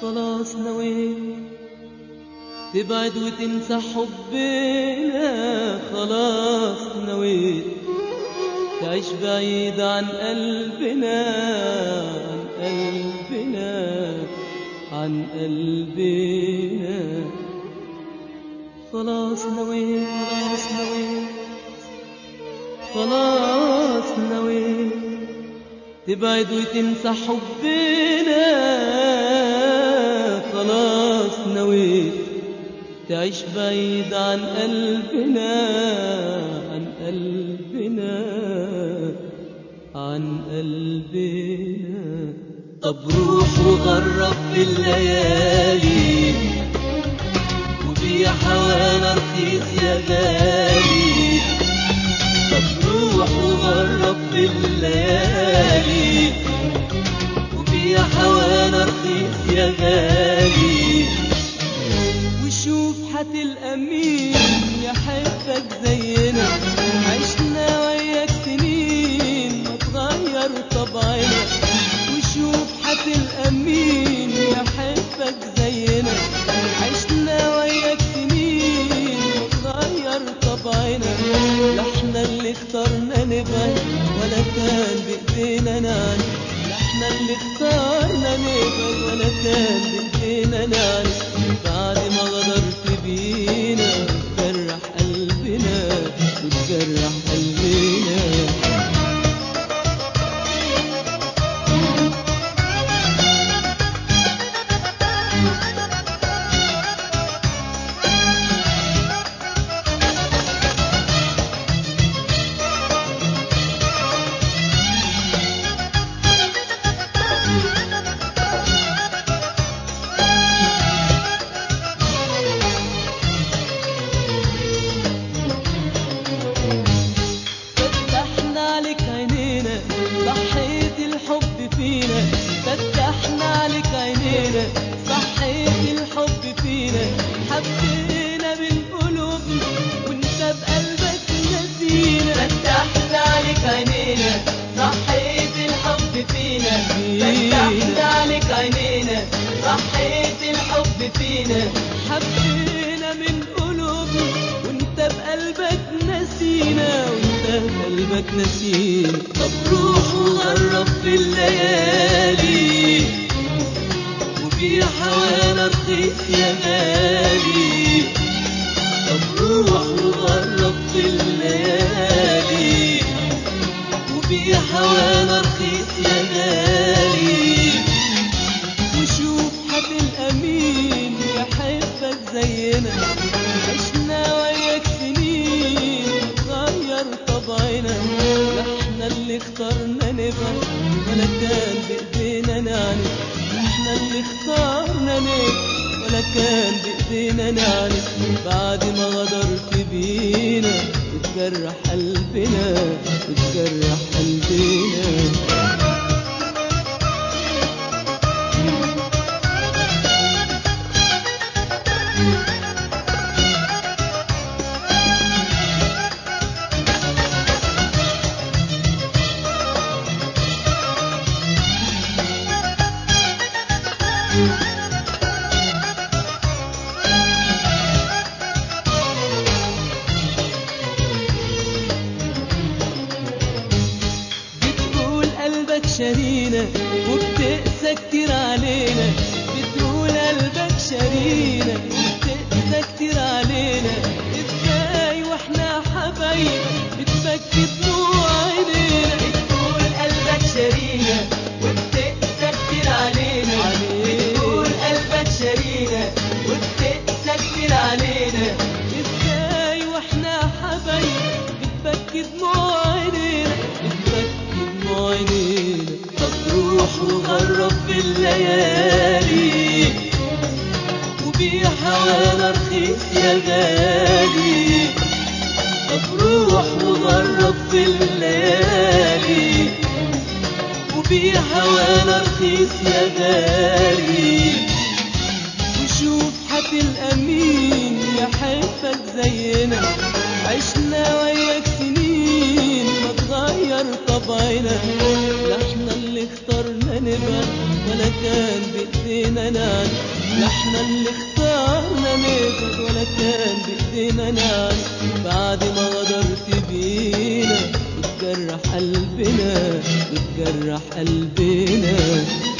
خلاص نويت تبعد وتنسى حبنا، خلاص نويت تعيش بعيد عن قلبنا، عن قلبنا، عن قلبنا. خلاص نويت، خلاص نويت، خلاص نويت تبعد وتنسى حبنا، خلاص نويت تعيش بعيد عن قلبنا، عن قلبنا، عن قلبنا. طب روح وغرب في الليالي وبيع هوانا رخيص يا غالي. طب روح وغرب في الليالي وبيع هوانا رخيص يا غالي. وشوف هتلقى مين يحبك زينا، عشنا وياك سنين ما تغير طبعنا. وشوف هتلقى مين يحبك زينا، عشنا وياك سنين ما تغير طبعنا. لا احنا اللي اخترنا نبعد ولا كان بايدينا نعرف، لا احنا اللي اخترنا نبعد ولا كان بايدينا نعرف. بعد ما غدرت بينا وتجرح قلبنا، وتجرح قلبنا. فتحنا عليك عينينا صحيت الحب فينا، فتحنا عليك عينينا صحيت الحب فينا. حبينا من قلوبنا وانت بقلبك نسينا. فتحنا عليك عينينا صحيت الحب فينا، فتحنا عليك عينينا صحيت الحب فينا. حبينا من قلوبنا وانت بقلبك نسينا، وانت بقلبك نسينا. طب روح وغرب في الليالي وبيع هوانا رخيص يا غالي. طب روح وغرب في الليالي وبيع هوانا رخيص يا غالي. وشوف هتلقى مين يحبك زينا، عشنا وياك سنين غير طبعنا. لا احنا اللي اخترنا نبعد ولا كان بايدينا نعرف، لا احنا اللي اخترنا نبعد ولا كان بايدينا نعرف. بعد ما غدرت بينا وتجرح قلبنا، وتجرح قلبنا. بتقول قلبك شارينا وبتقسى كتير علينا، بتقول قلبك شارينا وبتقسى كتير علينا. ازاي واحنا حبايب بتبكي دموع عينينا. بتقول قلبك شارينا وبتقسى كتير علينا، بتقول قلبك شارينا وبتقسى كتير علينا. ازاي واحنا حبايب بتبكي دموع عينينا، بتبكي دموع عينينا. طب روح وغرب في الليالي وبيع هوانا رخيص يا غالي. طب روح وغرب في الليالي وبيع هوانا رخيص يا غالي. وشوف هتلقى مين يحبك زينا، عشنا وياك سنين ما تغير طبعنا. لا احنا اللي اخترنا نبعد ولا كان بإيدينا نعرف، لا احنا اللي اخترنا نبعد ولا كان بإيدينا نعرف. بعد ما غدرت بينا وتجرح قلبنا وتجرح قلبنا